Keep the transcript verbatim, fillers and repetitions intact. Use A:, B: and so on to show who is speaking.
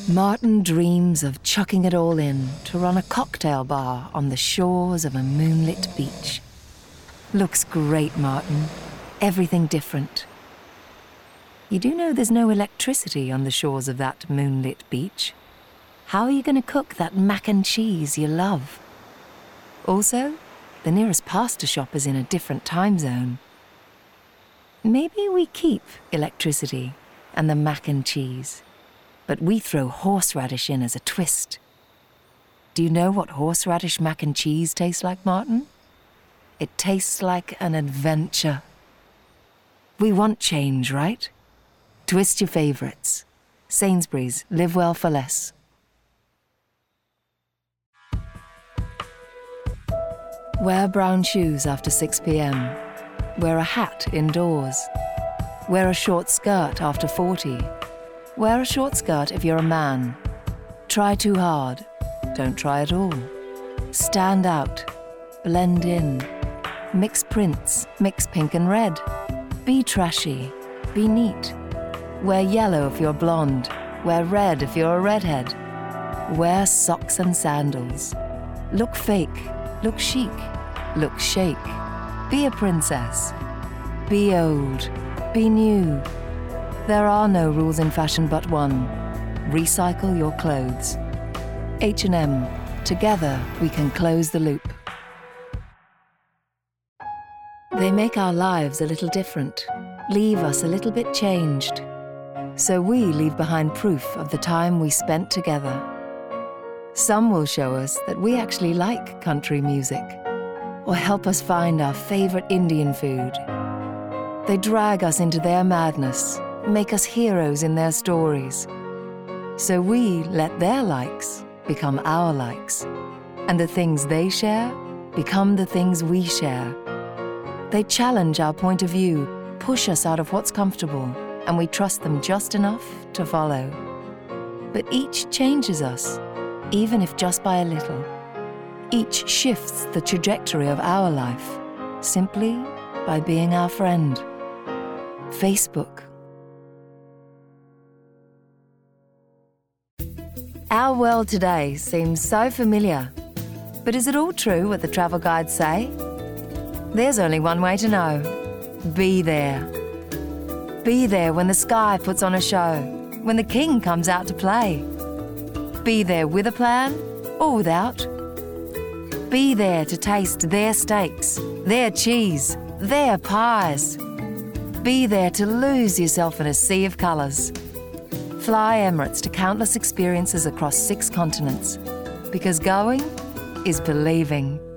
A: Martin dreams of chucking it all in to run a cocktail bar on the shores of a moonlit beach. Looks great, Martin. Everything different. You do know there's no electricity on the shores of that moonlit beach. How are you going to cook that mac and cheese you love? Also, the nearest pasta shop is in a different time zone. Maybe we keep electricity and the mac and cheese, but we throw horseradish in as a twist. Do you know what horseradish mac and cheese tastes like, Martin? It tastes like an adventure. We want change, right? Twist your favourites. Sainsbury's, live well for less. Wear brown shoes after six p m. Wear a hat indoors. Wear a short skirt after forty. Wear a short skirt if you're a man. Try too hard. Don't try at all. Stand out. Blend in. Mix prints. Mix pink and red. Be trashy. Be neat. Wear yellow if you're blonde. Wear red if you're a redhead. Wear socks and sandals. Look fake. Look chic. Look chic. Be a princess. Be old. Be new. There are no rules in fashion but one. Recycle your clothes. H and M. Together we can close the loop. They make our lives a little different, leave us a little bit changed. So we leave behind proof of the time we spent together. Some will show us that we actually like country music, or help us find our favorite Indian food. They drag us into their madness, make us heroes in their stories. So we let their likes become our likes, and the things they share become the things we share. They challenge our point of view, push us out of what's comfortable, and we trust them just enough to follow. But each changes us, even if just by a little. Each shifts the trajectory of our life, simply by being our friend. Facebook. Our world today seems so familiar. But is it all true what the travel guides say? There's only one way to know. Be there. Be there when the sky puts on a show, when the king comes out to play. Be there with a plan or without. Be there to taste their steaks, their cheese, their pies. Be there to lose yourself in a sea of colours. Fly Emirates to countless experiences across six continents, because going is believing.